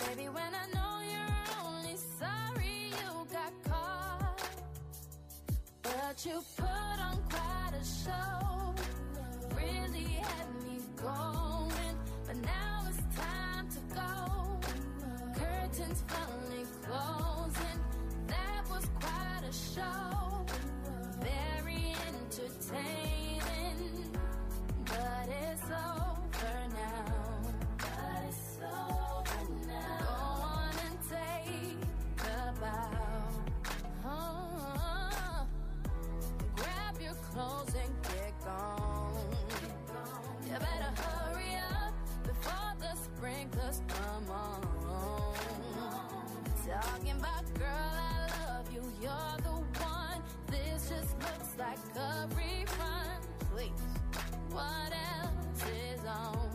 Baby, when I know you're only sorry you got caught, but you put on quite a show, really had me going, but now it's time to go. Curtains finally closing, that was quite a show, very entertaining, but it's over now. But it's over now. Go on and take a bow. Grab your clothes and get gone. You better hurry up before the sprinklers come on. Talking about, girl, I love you, you're the one. This just looks like a rerun. Please, what else is on?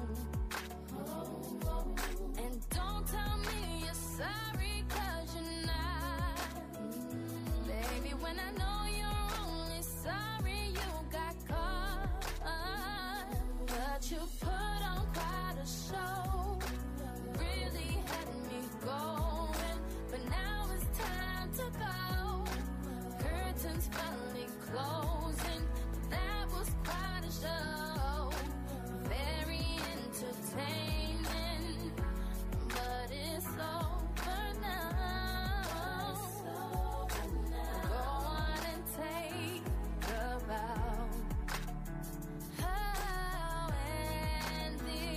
And don't tell me you're sorry, 'cause you're not. Baby, when I know you're only sorry you got caught, but you put on quite a show, really had me going, but now it's time to go. Curtains finally closing, that was quite a show, very entertaining, but it's over now. Go on and take a bow. Oh, and the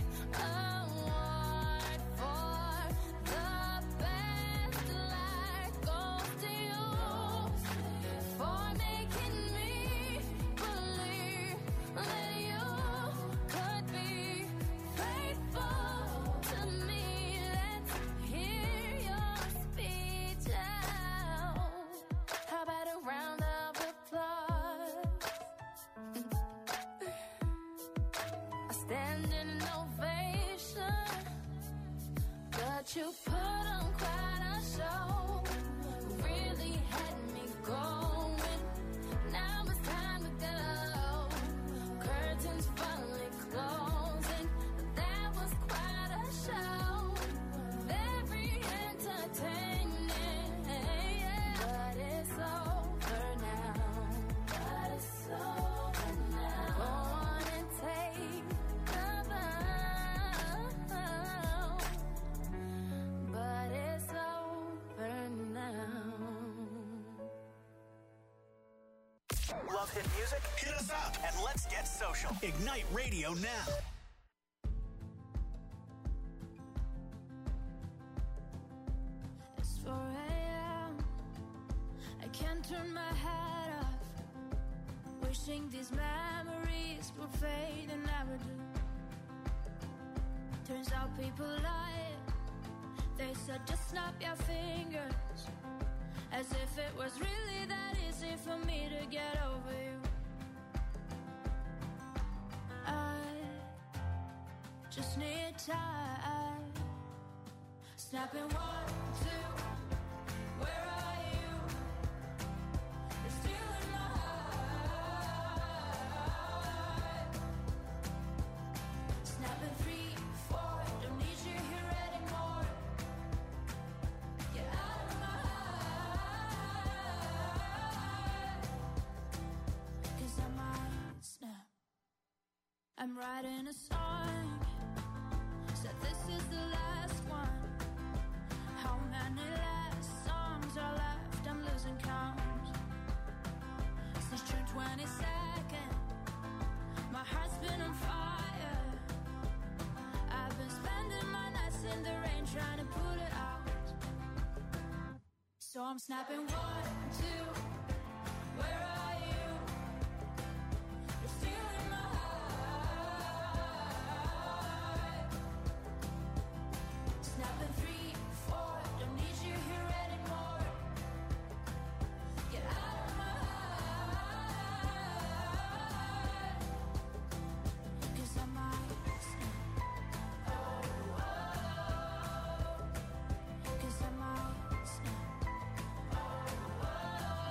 award for the best life goes to you, for making me believe that you could be faithful to me. Let's hear your speech out. How about a round of applause? A standing ovation, but you put on quite a show, really had me going, now it's time to go. Curtains finally closing, that was quite a show, very entertaining, but it's over now. But it's over now. Go on and take the bow, but it's over now. Love hit music? Hit us up and let's get social. Ignite Radio now. It's 4 a.m. I can't turn my head off, wishing these memories would fade and never do. Turns out people lie. They said just snap your fingers, as if it was really that easy for me to get over you. I just need time. Snapping 1, 2, where are you? You're still in my heart. Snapping 3, 4, don't need you here anymore. Get out of my heart, 'cause I might snap. I'm writing a song, said this is the last one. How many last songs are left? I'm losing count. Since June 22nd, my heart's been on fire. I've been spending my nights in the rain trying to put it out. So I'm snapping 1, 2, where are you? You're still in my heart. Snapping 3, 4, don't need you here anymore. Get out of my heart, 'cause I might snap. 'Cause I might snap.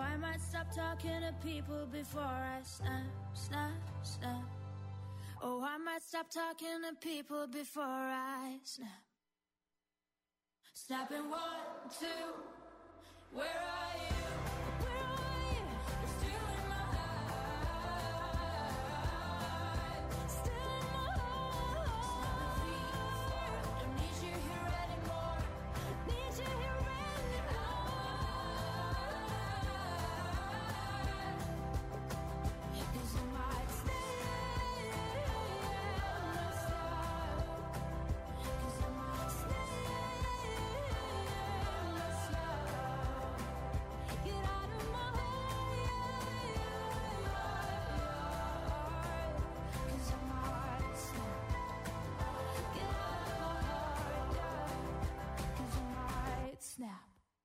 I might stop talking to people before I snap, snap, snap. Oh, I might stop talking to people before I snap. Snapping 1, 2, where are you? Where are you? You're still in my heart. Still in my heart. Don't need you here anymore. Need you here anymore. 'Cause I might stay, must stop. 'Cause I might stay, must stop. Get out of my heart. 'Cause I might stop. Get out of my heart. 'Cause I might snap.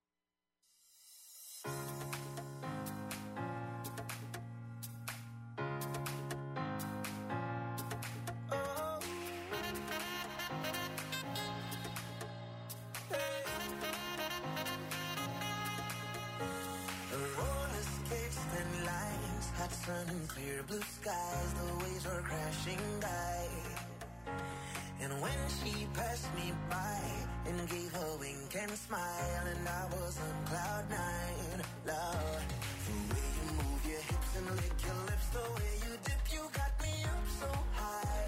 Roller skates, thin lines, hot sun and clear blue skies. The waves were crashing by. And when she passed me by and gave a wink and smile, and I was on cloud 9, love. The way you move your hips and lick your lips, the way you dip, you got me up so high.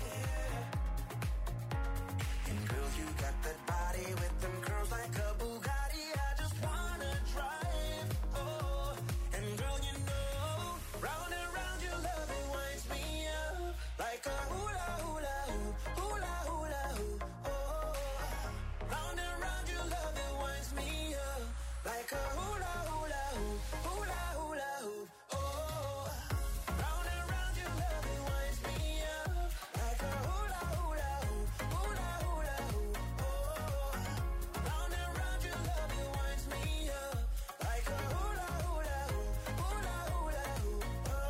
And girl, you got that body with them curls like a Bugatti. I just wanna drive. Oh, and girl, you know, round and round your love, it winds me up like a hula hula hoop, hula hula hoop. Oh, round and round your love, it winds me up like a hula hula hoop, hula hula hoop. Oh, round and round your love, it winds me up like a hula hula hoop, hula hula hoop. Oh, round and round your love, it winds me up like a hula hula hoop, hula hula hoop.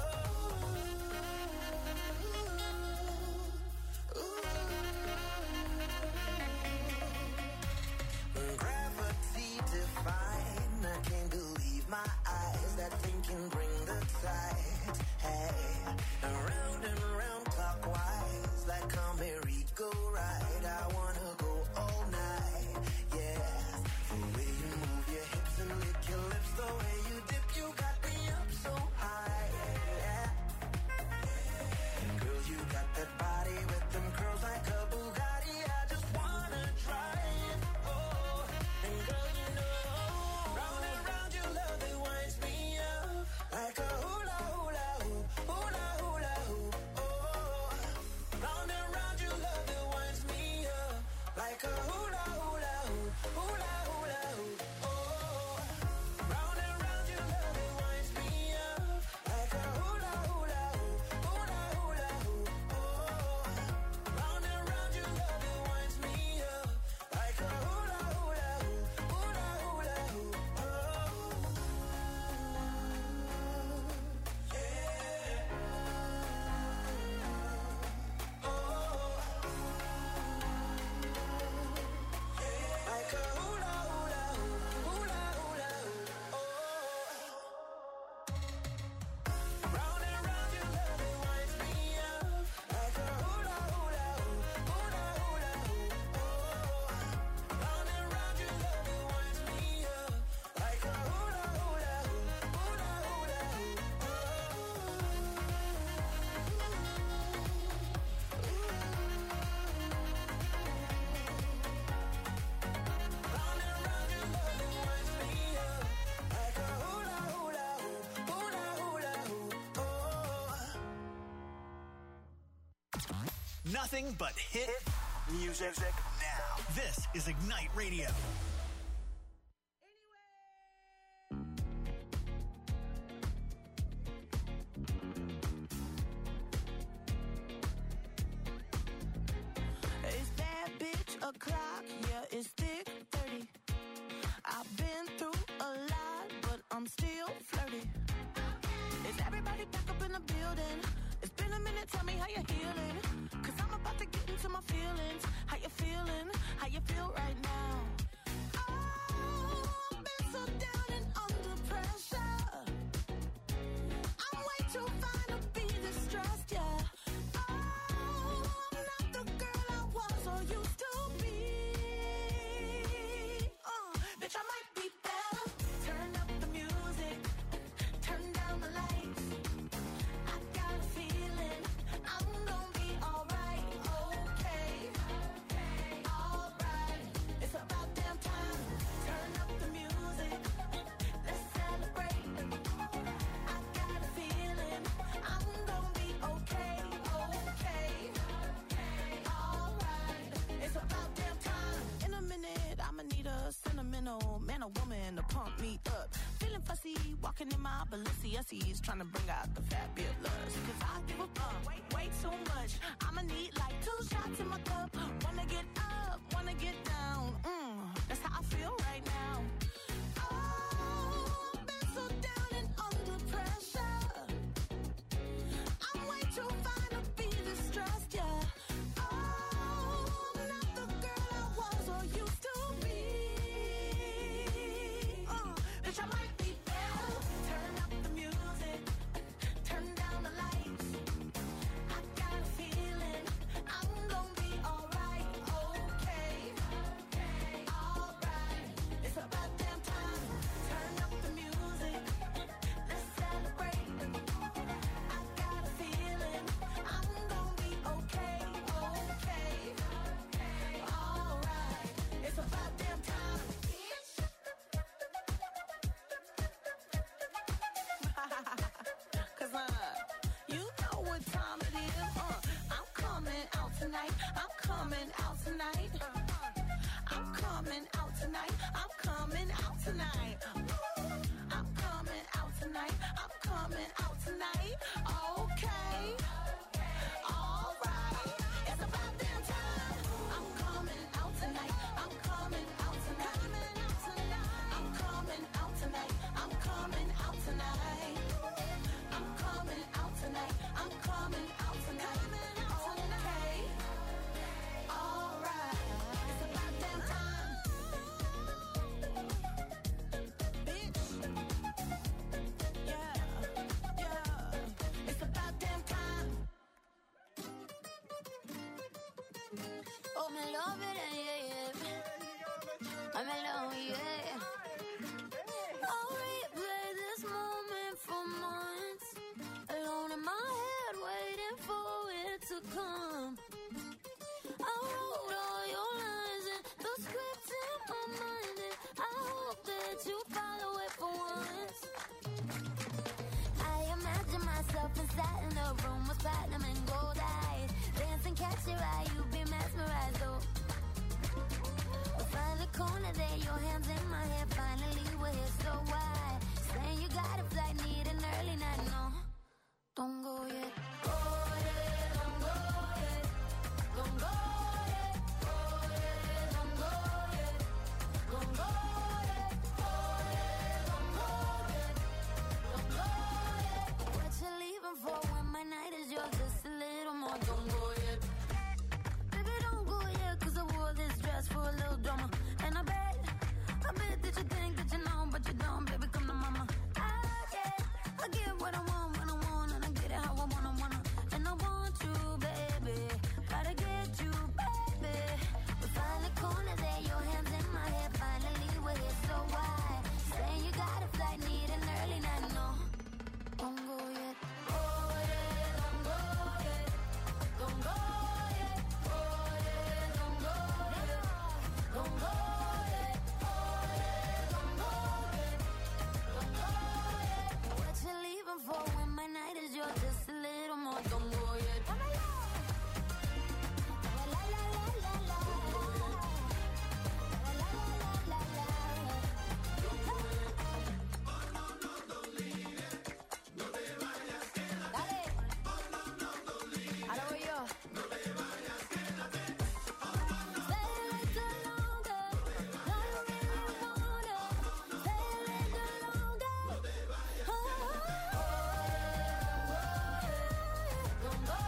Gravity define, I can't believe my eyes. That thing can bring the tides. Hey, around and around clockwise, like a merry-go-ride. I wanna go all night. Yeah, the way you move your hips and lick your lips, the way you dip, you got me up so high. Yeah. And girl, you got that body with them curls like a Bugatti. I just wanna drive. Oh, and girl, you know, round and round your love, it winds me up like a hula hula hoop, hula hula hoop. Oh, round and round your love, it winds me up like a hula hula hoop, hula hula hoop. Oh, round and round your love, it winds me up like a hula hula hoop, hula hula hoop. Oh, round and round your love, it winds me up like a hula hula hoop, hula hula hoop. Like a hula hula hoop, hula hula hoop. Oh, round and round your love, it winds me up like a hula hula hoop, hula hula hoop. Oh, round and round your love, it winds me up like a hula hula hoop, hula hula hoop. Round and round your love, it winds me up like a hula hula hoop, hula hula hoop. Oh. Nothing but hit music now. This is Ignite Radio. Is that bitch o'clock? Yeah, it's thick 30. I've been through a lot, but I'm still flirty. Is everybody back up in the building? It's been a minute, tell me how you're healing. 'Cause I'm about to get into my feelings. How you feeling? How you feel right now? Oh, I've been so down and under pressure. my Balenciennes trying to bring out the fabulous. Cause I give a fuck way too much. I'ma need like 2 shots in my cup. Wanna get up, wanna get down. That's how I feel right now. Oh, I've been so down and under pressure. I'm way too fine to be distressed, yeah. Oh, I'm not the girl I was or used to be. Bitch, I might be better. Turn up the music, turn down the lights. I got a feeling I'm gonna be alright, okay, alright. It's about damn time. Turn up the music, let's celebrate. I got a feeling I'm gonna be okay, alright. It's about damn time. Cause you know what time it is. I'm coming out tonight. I'm coming out tonight. I'm coming out tonight. I'm coming out tonight. I'm coming out tonight. I'm coming out tonight. Okay. Alright. It's about damn time. I'm coming out tonight. I'm coming out tonight. I'm coming out tonight. I'm coming out tonight. I'm coming out tonight. I'm coming out tonight. Okay. Alright. It's about damn time. Bitch. Yeah. It's about damn time. Oh, me love it, yeah. I'm alone, yeah. I'll replay this moment for months. Alone in my head, waiting for it to come. I wrote all your lines and the script in my mind, and I hope that you follow it for once. I imagine myself inside in the room with platinum and gold eyes. Dancing, catch your eye, you be mesmerized, though. We'll find the corner there, your hands in my hair. Finally, we're here, so why? Saying you got a flight, need an early night, no. Don't go yet. Go yet, don't go yet. Don't go yet. Go yet, don't go yet. Don't go yet. Go yet, don't go yet. Don't go yet. What you leaving for when my night is yours? Just a little more. Don't go yet. Baby, don't go yet, 'cause I wore this dress for a little drama. And I bet that you think that you know, but you don't. Baby, come to mama. I get what I want when I want, and I get it how I wanna. And I want you, baby. Gotta get you, baby. We find the corner there, your hands in my hair. Finally, we're here, so why? Saying you got a flight, need an early night, no. Don't go yet. Go yet, don't go yet. Don't go yet. Go yet, don't go yet. Don't go yet. Go yet, don't go yet. Don't go yet. What you leaving for when my night is yours? Just a little more. Don't go yet. La la la la la la. La la la la la. Dale. Ahora voy yo. Stay a little longer. No, you really wanna. Stay a little longer. Don't go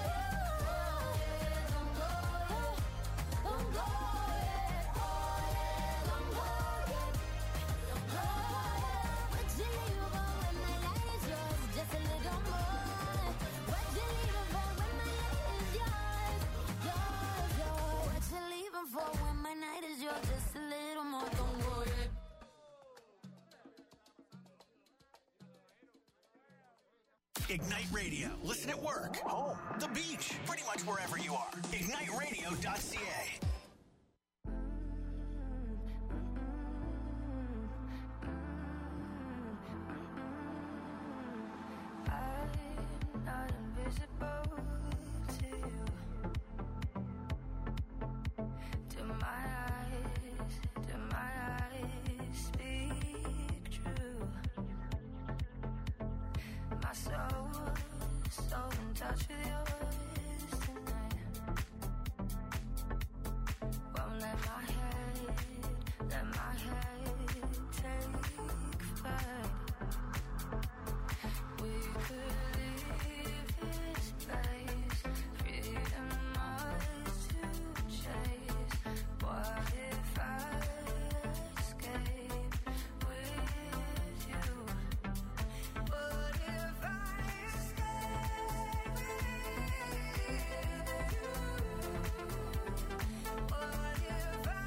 yet. Don't go yet. Don't go yet. Don't go yet. Don't go yet. What you leaving for when my light is yours? Just a little more. What you leaving for when my light is yours? Yours. What you leaving for when my night is yours? Just a little more. Don't go yet. Ignite Radio. Listen at work, home, the beach, pretty much wherever you are. IgniteRadio.ca. I'm not invisible to you. Do my eyes speak true? my soul, so in touch with yours tonight. Won't let my head take flight. We could leave this place, freedom ours to chase. What if I escape with you? What if I escape with you? What if I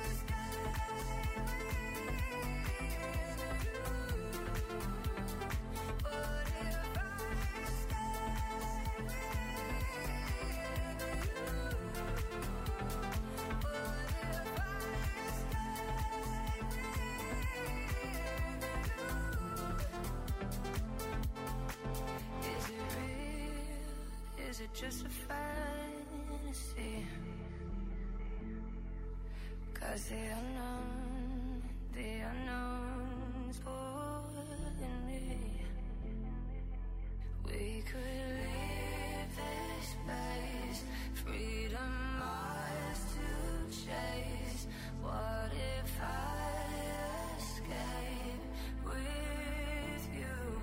Is it just a fantasy? 'Cause the unknown's pulling me. We could leave this place, freedom ours to chase. What if I escape with you?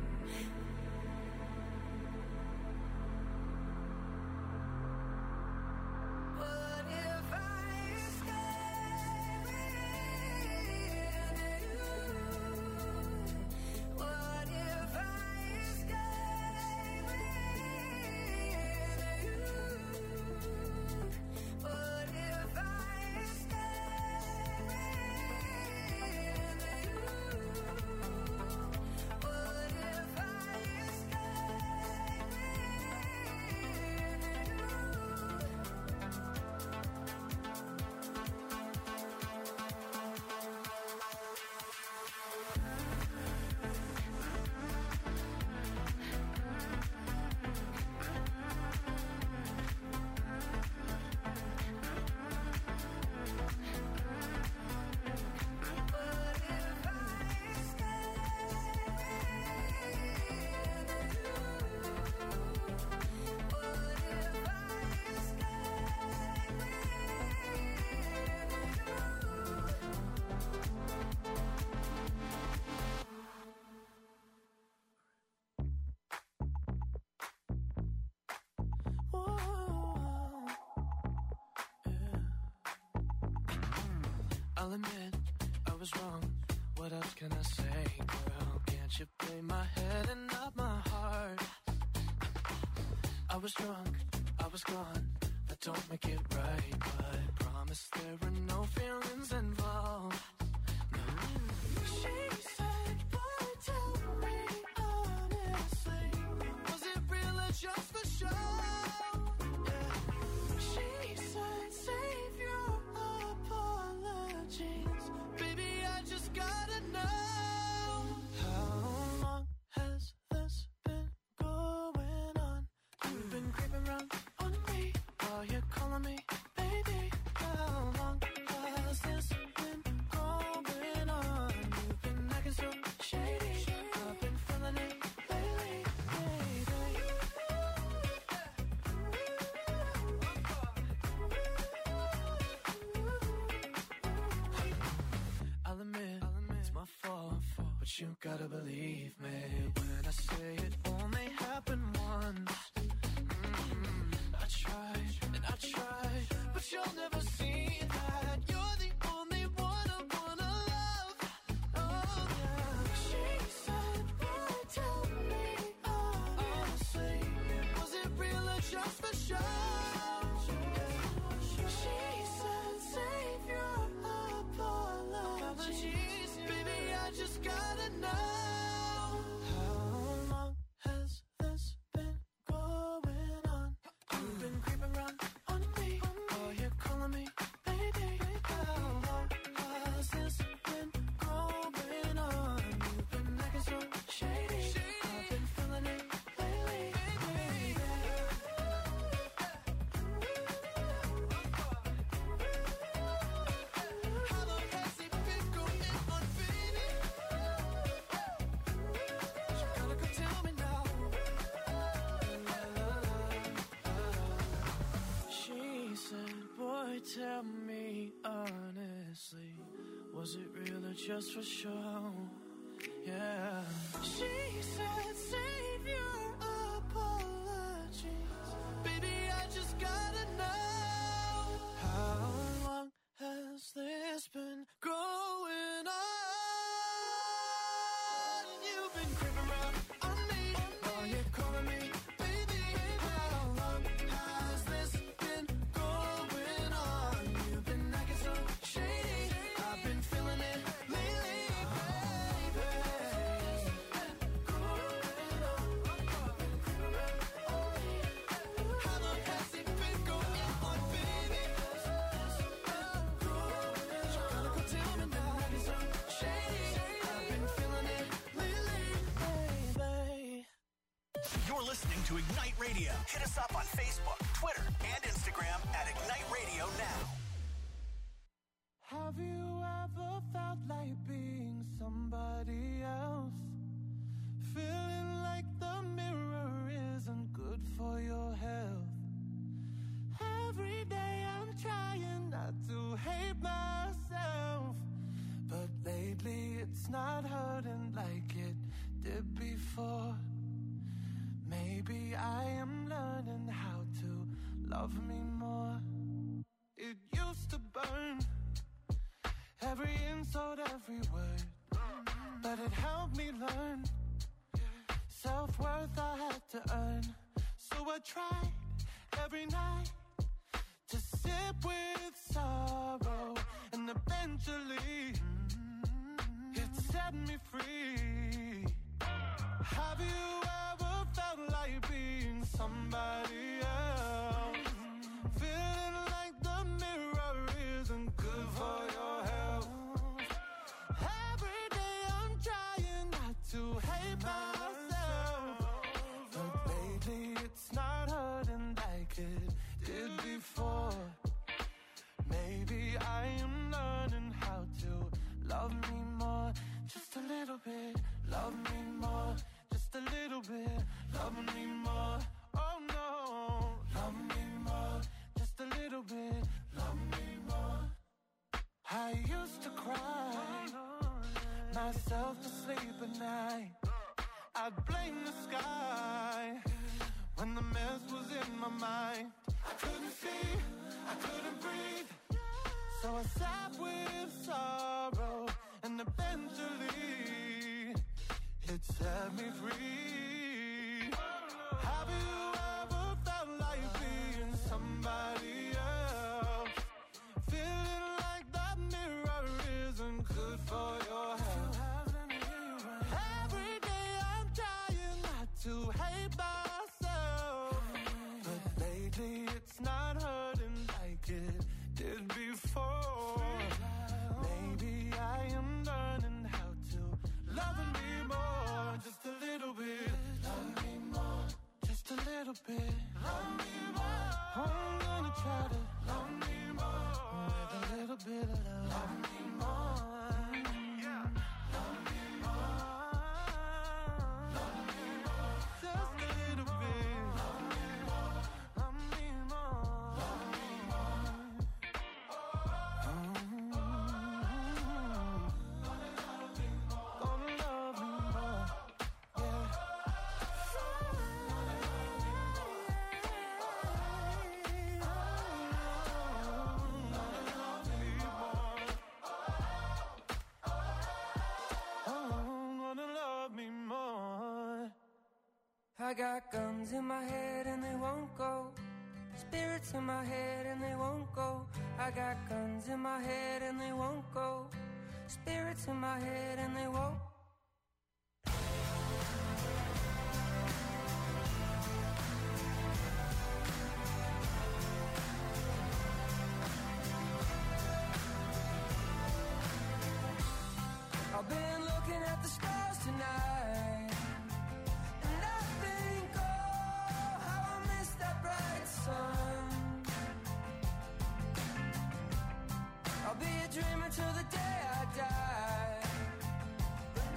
What if I escape with you? What if I escape with you? What if I escape with you? What if I I'll admit I was wrong. What else can I say, girl? Can't you play my head and not my heart? I was drunk, I was gone. That don't make it right, but promise there are no feelings involved. No. She said, boy, tell me honestly, was it real or just for show? Yeah. She said, save your apologies. Baby, I just gotta know. How long has this been going on? You've been creeping around on me while you're calling me baby. How long has this been going on? You've been acting so shady. I've been feeling it lately, baby. I'll admit it's my fault, but you gotta believe me when I say it only happened once. I tried and I tried, but you'll never see that. You're the only one I wanna love. Oh yeah. She said, boy, tell me honestly, was it real or just for show? She said, save your apologies. Baby, I just gotta know. How long Tell me honestly, was it real or just for show? Yeah. She said save your apologies. Baby, I just gotta know, how long has this been going on? You've been creeping around on me while you're calling me baby. How long has this been going on? You've been acting so shady, I've been feeling it lately, baby. How long has it been going on, baby? Trying to go tell me now, acting so shady, I've been feeling it lately, baby. You're listening to Ignite Radio. Hit us up on Facebook, Twitter, and Instagram at Ignite Radio Now. Have you ever felt like being somebody else? Feeling like the mirror isn't good for your health. Every day I'm trying not to hate myself, but lately it's not hurting like it did before. Maybe I am learning how to love me more. It used to burn, every insult, every word, but it helped me learn. Self-worth I had to earn, so I tried every night to sit with sorrow, and eventually it set me free. Have you ever felt like being somebody else? Feeling like the mirror isn't good for your health. Every day I'm trying not to hate myself, but lately it's not hurting like it did before. Maybe I am learning how to love me more, just a little bit. Love me more, just a little bit. Love me more, oh no. Love me more, just a little bit. Love me more. I used to cry myself to sleep at night. I'd blame the sky when the mess was in my mind. I couldn't see, I couldn't breathe, so I sat with sorrow, and eventually it set me free. Have you ever felt like being somebody else? Feeling like that mirror isn't good for your health. Every day I'm trying not to hate myself, but lately it's not hurting like it did before. Maybe I am learning how to love me more, just a little bit. Love me more, just a little bit. Love me more. I'm gonna try to love me more with a little bit of love. Love me more, yeah. Love me more, love me more, just a little bit. Love me more, love me more, love me more. Gonna love me more, yeah. Gonna love me more. I got guns in my head and they won't go. Spirits in my head and they won't go. I got guns in my head and they won't go. Spirits in my head and they won't. I've been looking at the stars tonight, and I think, oh, how I miss that bright sun. I'll be a dreamer till the day I die, but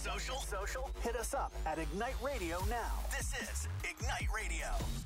Social? Hit us up at Ignite Radio now. This is Ignite Radio.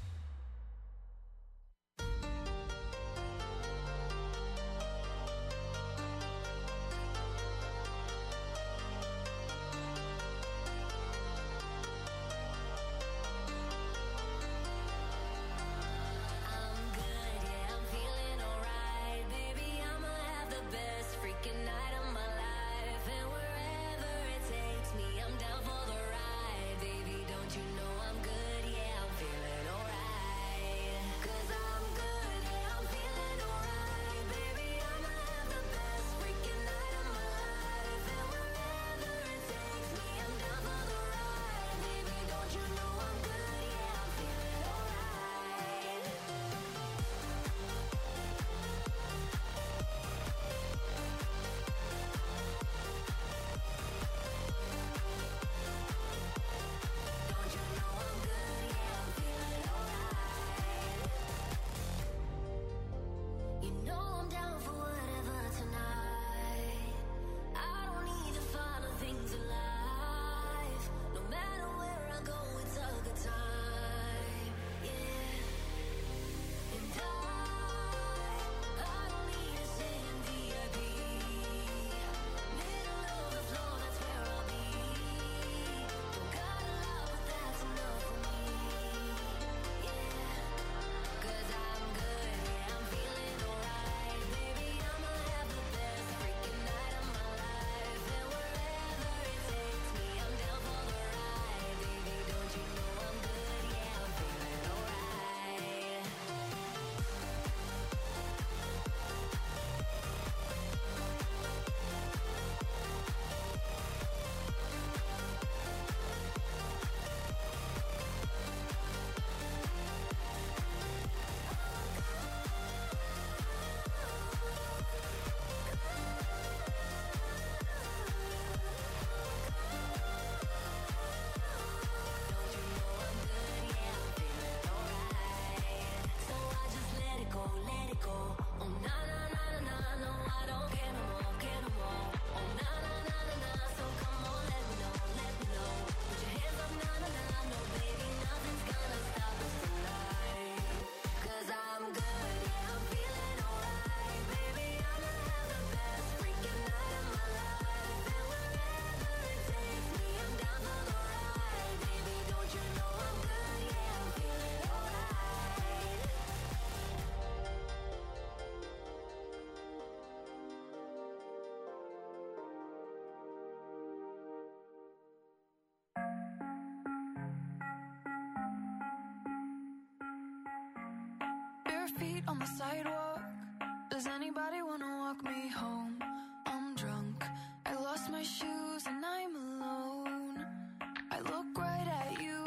Feet on the sidewalk. Does anybody wanna walk me home? I'm drunk. I lost my shoes and I'm alone. I look right at you,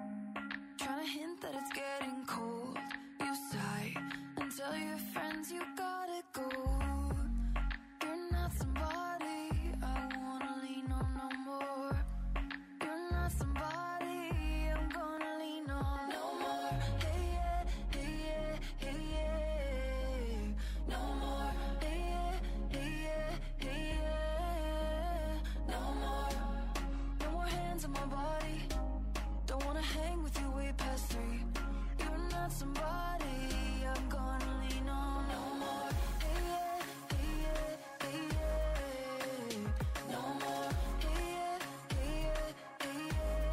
trying to hint that it's getting cold. You sigh and tell your friends you gotta go. You're not somebody I wanna lean on no more. You're not somebody I'm gonna lean on no more. Hey yeah, hey yeah, hey yeah. No more. Hey yeah, hey yeah, hey yeah. No more. No more hands on my body. Don't wanna hang with you way past 3. You're not somebody I'm gonna lean on no more. Hey yeah, hey yeah, hey yeah. No more. Hey yeah, hey yeah, hey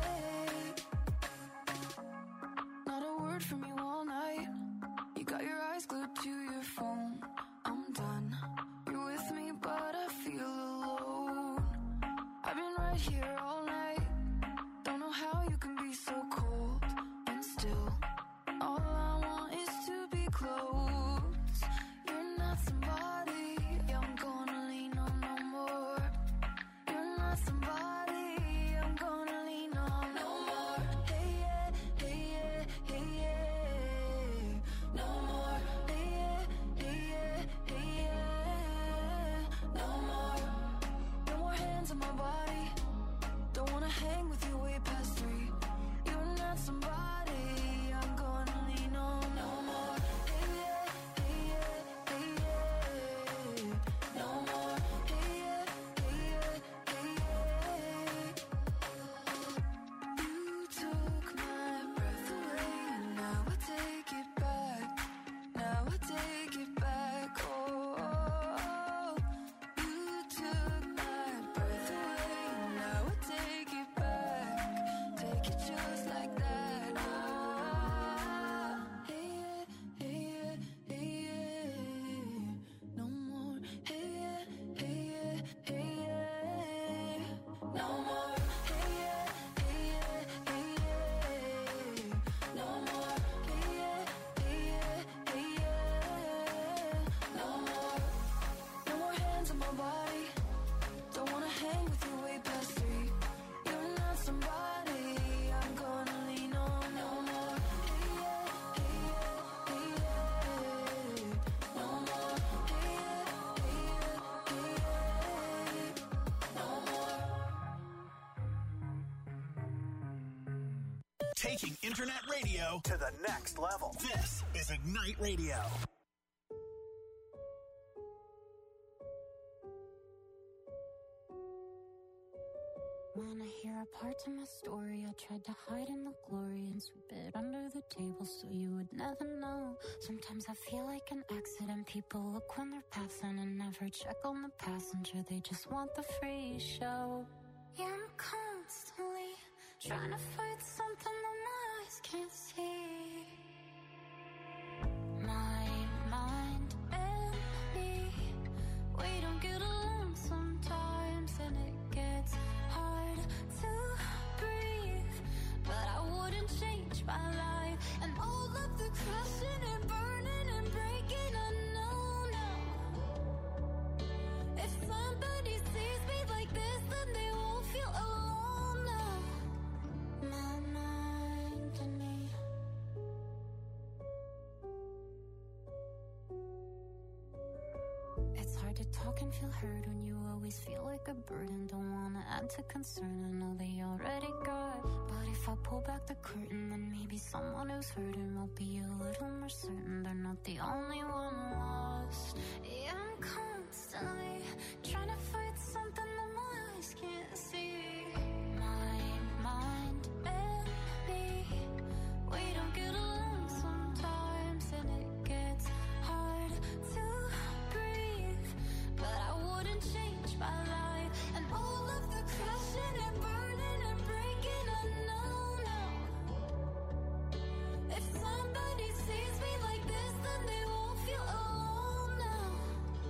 yeah. Not a word from you all night. You got your eyes glued to your phone. I'm done. You're with me, but I feel alone. I've been right here all night. Don't know how you can be so cold. And still, all I want is to be close. You're not somebody I'm gonna lean on no more. You're not somebody I'm gonna lean on no more. Hey yeah, hey yeah, hey yeah. No more. Hey yeah, hey yeah, hey yeah. No more. No more hands on my body. it just like that. Hey yeah, hey yeah, hey yeah. No more. Hey yeah, hey yeah, hey yeah. No more. Hey yeah, hey yeah, hey yeah. No more. Hey yeah, hey yeah, hey yeah. No more. No more hands on my body. Don't wanna hang with you way past 3. You're not somebody I'm gonna lean on. No more. Hey yeah, hey yeah, hey yeah. No more. Hey yeah, hey yeah, hey yeah. No more. Taking internet radio to the next level. This is Ignite Radio. Wanna hear a part of my story? I tried to hide in the glory and sweep it under the table so you would never know. Sometimes I feel like an accident. People look when they're passing and never check on the passenger. They just want the free show. Yeah, I'm constantly trying to fight something that my eyes can't see. My mind and me, we don't get along sometimes, and it gets hard to breathe. But I wouldn't change my life, and all of the crashing and burning and breaking, I know now. If somebody sees me like this, then they won't feel alone now. My mind and me. It's hard to talk and feel heard when you always feel like a burden. Don't wanna add to concern, I know they already got. But if I pull back the curtain, then maybe someone who's hurting will be a little more certain they're not the only one lost. Yeah, I'm constantly trying to fight something that my eyes can't see. My mind and me, we don't get along sometimes, and it gets hard to breathe. But I wouldn't change my life, and all of the crashing and burning and breaking, I know now. If somebody sees me like this, then they won't feel alone now.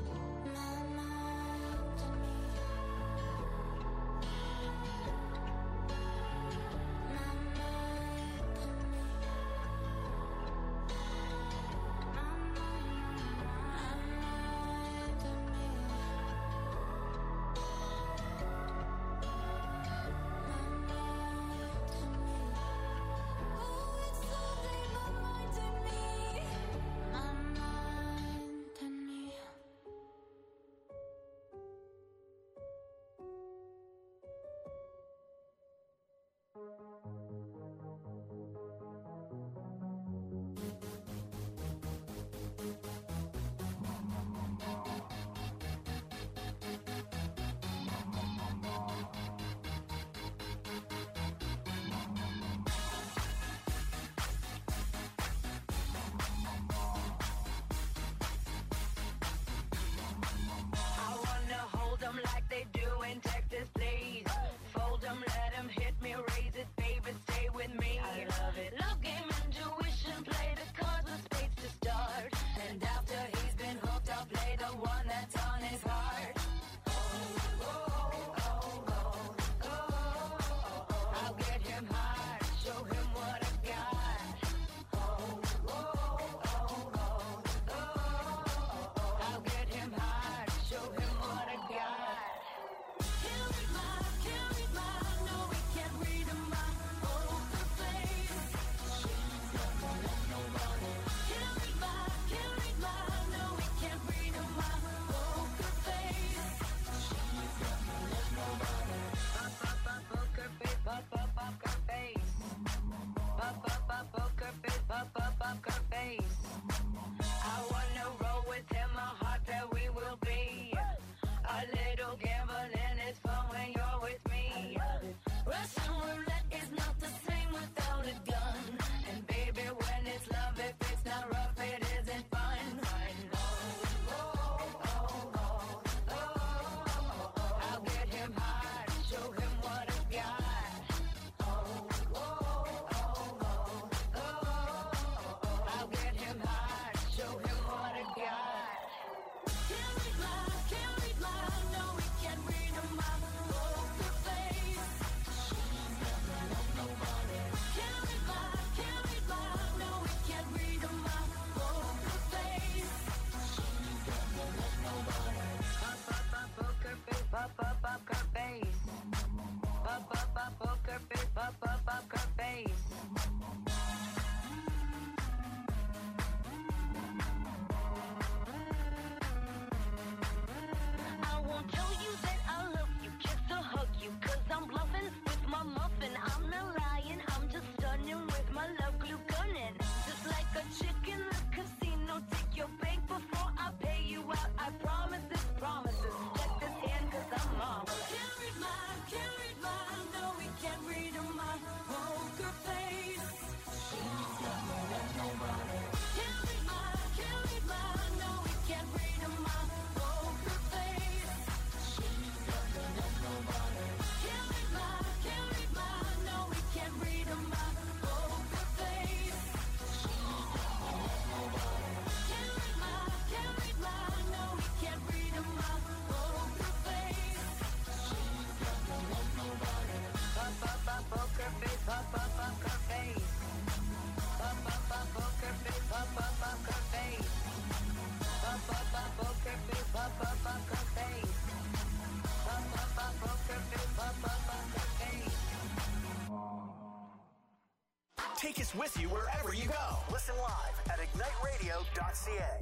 take us with you wherever you go. Listen live at igniteradio.ca.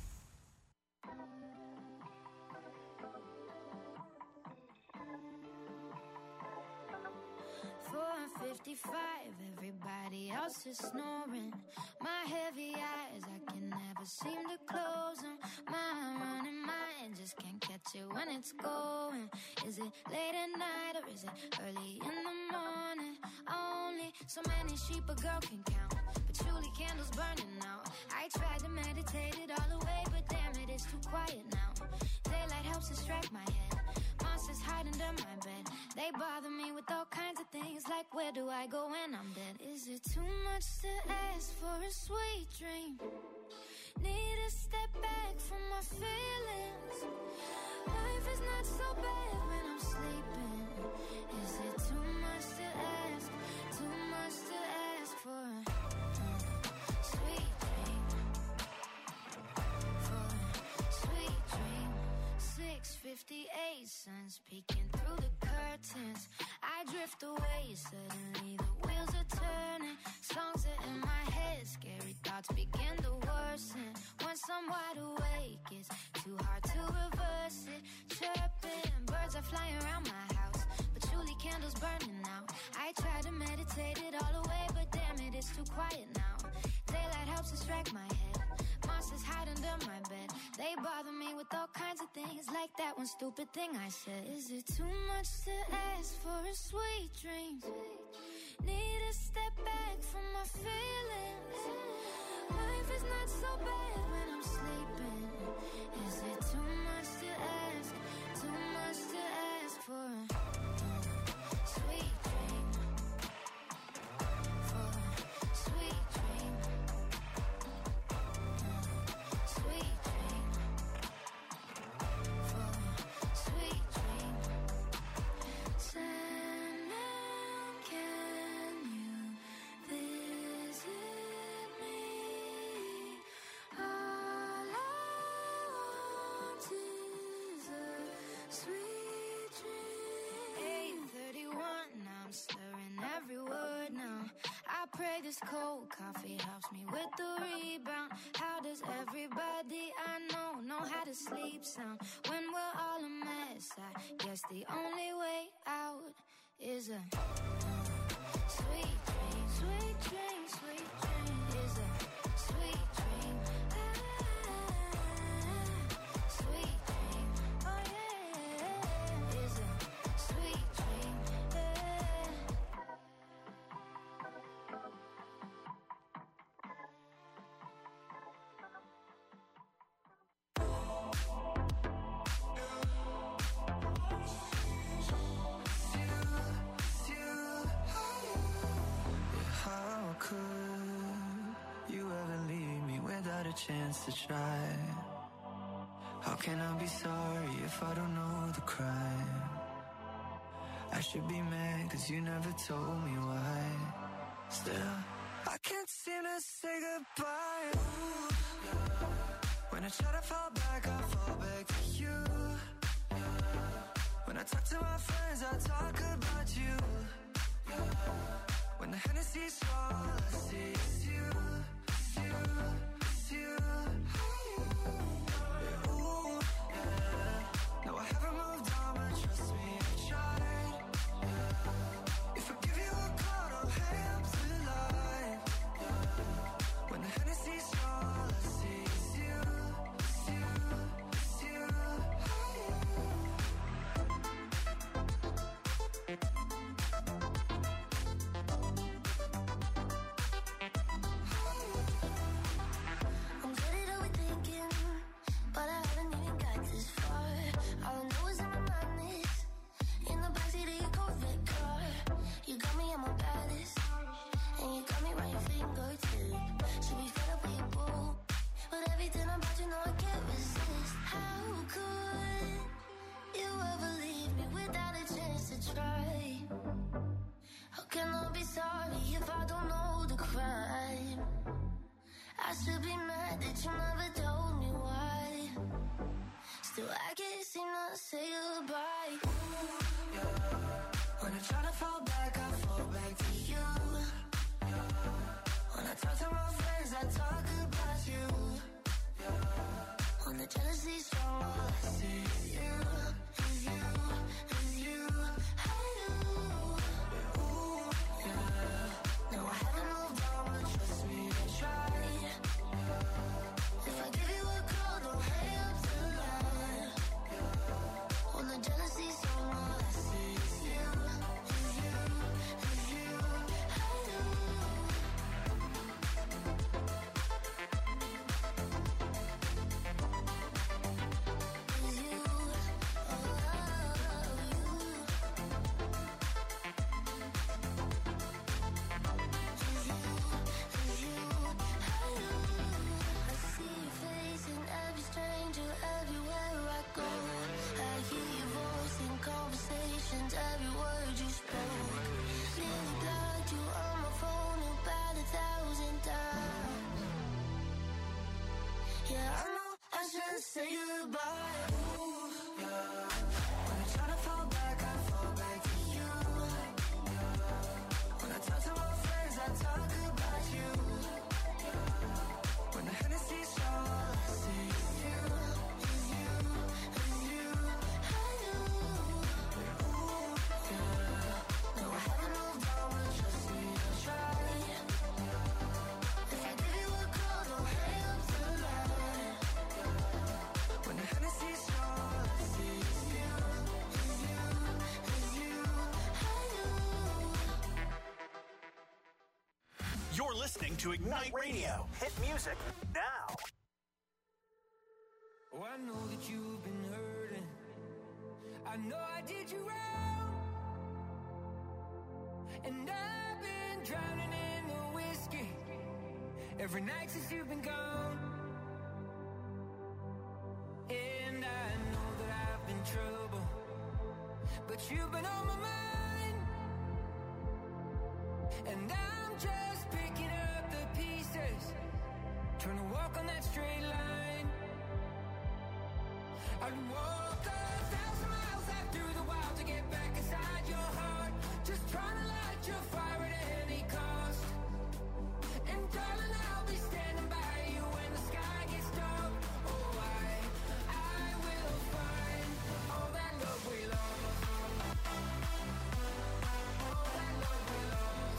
4:55, everybody else is snoring. My heavy eyes, I can never seem to close them. My running mind just can't catch it when it's going. Is it late at night or is it early in the morning? Only so many sheep a girl can count, patchouli candles burning out. I tried to meditate it all away, but damn it, it's too quiet now. Daylight helps distract my head. Monsters hide under my bed. They bother me with all kinds of things, like where do I go when I'm dead? Is it too much to ask for a sweet dream? Need to step back from my feelings. Life is not so bad when I'm sleeping. Is it too much to ask? Too much to ask for a sweet dream? For a sweet dream. 6:58, sun's peeking through the curtains. I drift away, suddenly the wheels are turning. Songs are in my head, scary thoughts begin to worsen. Once I'm wide awake, it's too hard to reverse it. Chirping, birds are flying around my house, patchouli candles burning out. I try to meditate it all away, but damn it, it's too quiet now. Daylight helps distract my head. Monsters hide under my bed. They bother me with all kinds of things, like that one stupid thing I said. Is it too much to ask for a sweet dream? Need to step back from my feelings. Life is not so bad when I'm sleeping. Is it too much to ask? Too much to ask for a sweet dream? For a sweet dream. Sweet dream. For a sweet dream. Sandman, can you visit me? All I want is a sweet dream. 8:31, now I'm slurring every word now. I pray this cold coffee helps me with the rebound. How does everybody I know how to sleep sound? When we're all a mess, I guess the only way out is a sweet dream. Sweet dream, sweet dream. Is a sweet dream. Sweet dream. Oh yeah. Is a sweet dream. How could you ever leave me without a chance to try? How can I be sorry if I don't know the crime? I should be mad cause you never told me why. Still, I can't seem to say goodbye. Ooh, yeah. When I try to fall back, I fall back to you. Yeah. When I talk to my friends, I talk about you. Yeah. When the Hennessy's all I see is you, it's you, it's you. Yeah, ooh, yeah. No, I haven't moved on, but trust me, I tried. Yeah. If I give you a call, don't hang up the line. Yeah. When the Hennessy's all I see is you, it's you, it's you. I'm good at overthinking, but I haven't even got this far. All I know is in my mind is in the backseat of your Corvette car. You got me at my baddest, and you got me right your fingertip. Should be fed up with your boo, but everything about you know I can't resist. How could you ever leave me without a chance to try? How can I be sorry if I don't know the crime? I should be mad that you never told me why. Still, I can't seem to say goodbye. Ooh, yeah. When I try to fall back, I fall back to you. Yeah. I talk to my friends, I talk about you. Yeah. When the jealousy's strong, all I see is you, is you, is you. I do. Ooh, yeah. No, I haven't moved on, but trust me, I tried. Yeah. If I give you a call, don't hang up the line. Yeah. When the jealousy's strong, all I see is you, is you, is you. I do. Every word you spoke, nearly blocked you on my phone about 1,000 times. Yeah, I know I should say goodbye. Ooh, yeah. When I try to fall back, I fall back to you. Yeah. When I talk to my friends, I talk about you. Yeah. When the Hennessy's strong, all I see is you, is you, is you. I do. No, I haven't moved on, but trust me, I'll try. If I give you a call, don't hang up the line. When the Hennessy's strong, all I see is you, is you, is you. I do. You're listening to Ignite Radio. Hit music now. Oh, I know that you've been hurting. I know I did you wrong. And I've been drowning in the whiskey every night since you've been gone. And I know that I've been trouble, but you've been on my mind. And I'm just picking up the pieces, trying to walk on that straight line. I'd walk 1,000 miles out through the wild to get back inside your heart, just trying to light your fire at any cost. And darling, I'll be standing by you when the sky gets dark. Oh, I will find all that love we lost. All that love we lost.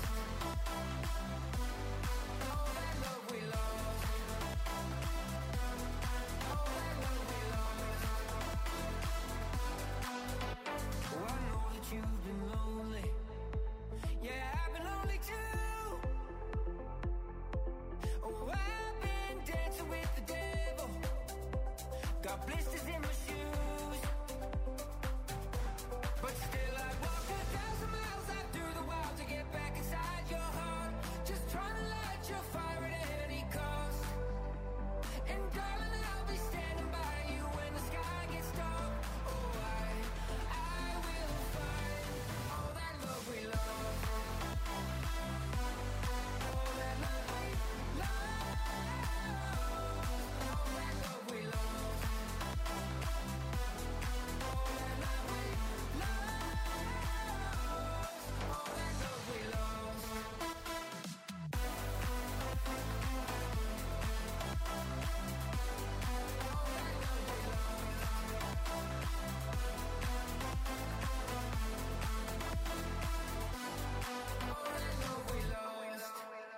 All that love we lost. All that love we lost. Oh, I know that you've been lonely. Yeah, I've been lonely too. Oh, I've been dancing with the devil. Got blisters in my shoes. But still I'd walk 1,000 miles out through the wild to get back inside your heart, just trying to light your fire at any cost. And darling, I'll be standing by you when the sky gets dark. Oh, I will find all that love we lost. All that love we lost. All that love we lost. All that love we lost. All that love we lost. All that love we lost.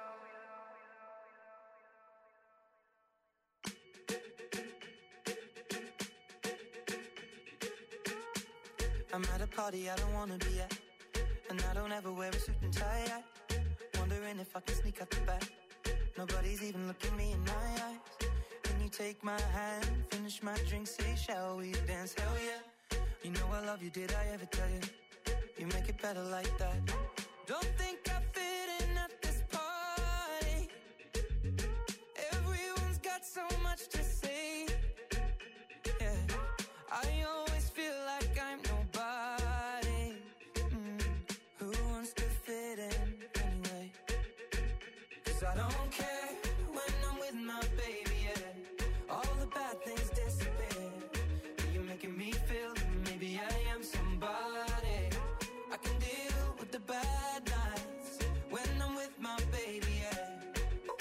I'm at a party I don't wanna be at, and I don't ever wear a suit and tie. Wondering if I can sneak out the back. Nobody's even looking me in my eyes. Can you take my hand, finish my drink, say shall we dance? Hell yeah. You know I love you, did I ever tell you? You make it better like that. Don't think I fit in at this party. Everyone's got so much to say. Yeah, I always feel like I'm nobody. Who wants to fit in anyway? 'Cause I don't care when I'm with my baby, yeah. All the bad things disappear. You're making me feel that maybe I am somebody. I can deal with the bad nights when I'm with my baby, yeah. Ooh.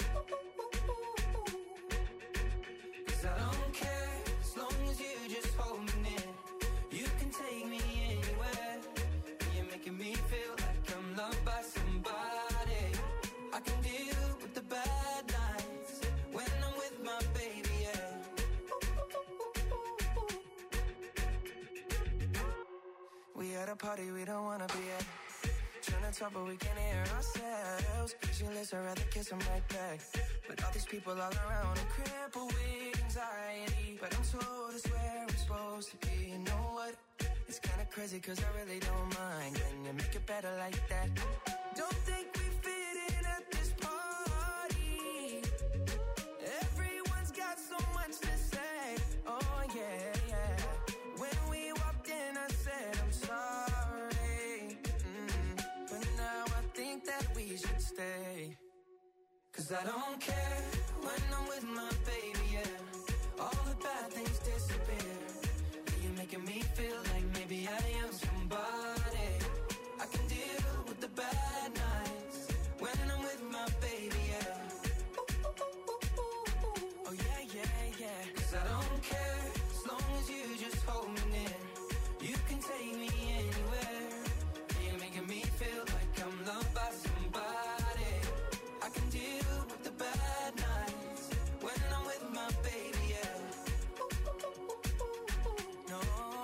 at a party we don't wanna be at. Trying to talk but we can't hear ourselves. Pictureless, I'd rather kiss them right back. But all these people all around, I'm crippled with anxiety. But I'm told it's where I'm supposed to be. You know what? It's kinda crazy cause I really don't mind. Can you make it better like that? Don't think we fit in at this party. Everyone's got so much to say. Oh yeah, yeah. When we walked in I said I'm sorry. But now I think that we should stay. Cause I don't care when I'm with my baby, yeah. All the bad things disappear. You're making me feel like maybe I am somebody. I can deal with the bad nights when I'm with my baby, yeah. Oh yeah, yeah, yeah. Cause I don't care as long as you just hold me near. You can take me anywhere. You're making me feel like I'm loved by somebody. I can deal with the bad nights when I'm with my baby, yeah. No,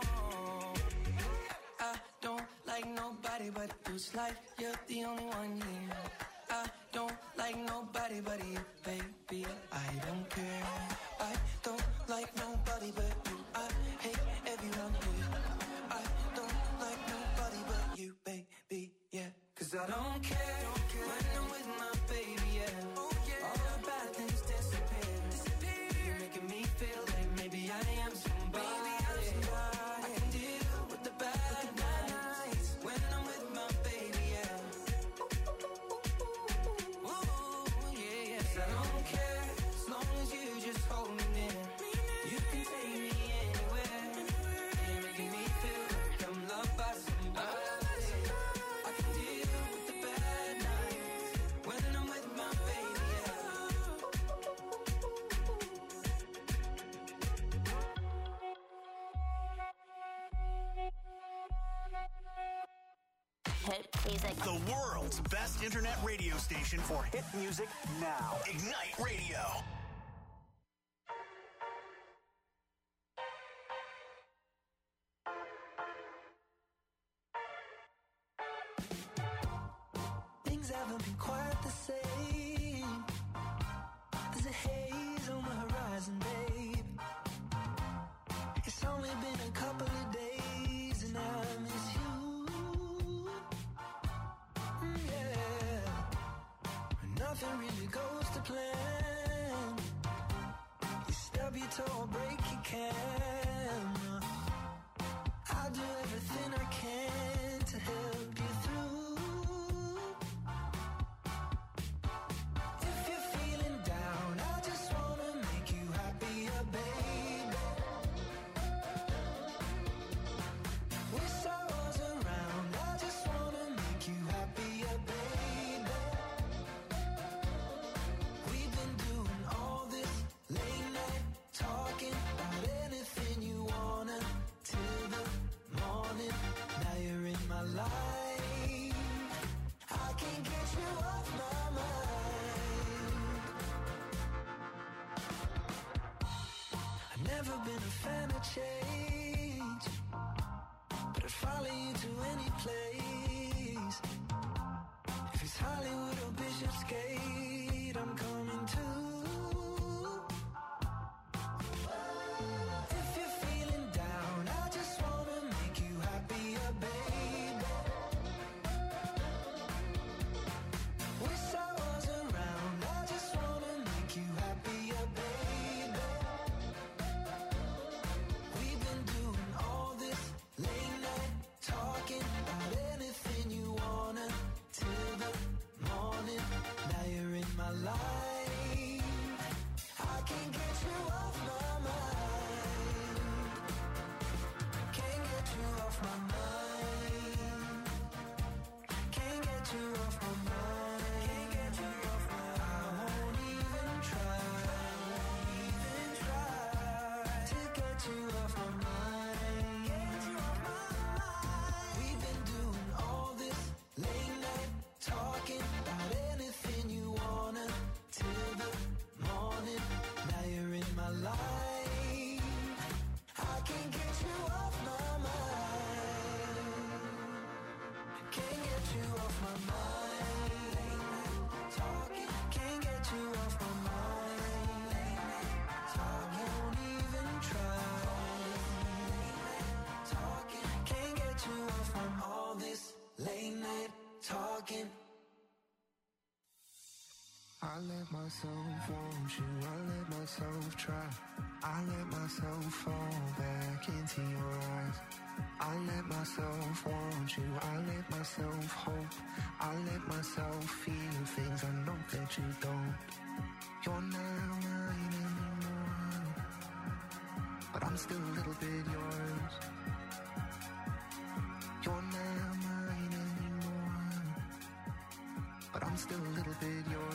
I don't like nobody but you. It's like you're the only one here. I don't like nobody but you, baby. I don't care. I don't like nobody but you. I hate everyone here. I don't like nobody but you, baby, yeah. Cause I don't care when I'm with my baby, yeah. All the bad things disappear. You're making me feel like maybe I am somebody. I can deal with the bad nights when I'm with my baby, yeah. Ooh, yeah, yeah. 'Cause I don't care as long as you just hold me near. You can take me anywhere. You're making me feel like I'm loved by somebody. I can deal with the bad nights when I'm with my baby, yeah. Hit music. The world's best internet radio station for hit music now. Ignite Radio. Things haven't been quite the same. There's a haze on the horizon, babe. It's only been a couple of days and I miss you. Yeah. Nothing really goes to plan. You stub your toe or break your camera. I'll do everything I can to help you through. If you're feeling down, I just wanna make you happier, baby. Wish I was around, I just wanna make you happier, baby. We've been doing all this late night talking about anything you wanna till the morning. Now you're in my life. I can't get you off my mind. I've never been a fan of change, but I'd follow you to any place. If it's Hollywood or Bishopsgate, I'm coming too. If you're feeling down, I just wanna make you happier, baby. Wish I was around, I just wanna make you happier, baby. We've been doing all this late night talking about let myself want you, I let myself try. I let myself fall back into your eyes. I let myself want you, I let myself hope. I let myself feel things I know that you don't. You're not mine anymore, but I'm still a little bit yours. You're not mine anymore, but I'm still a little bit yours.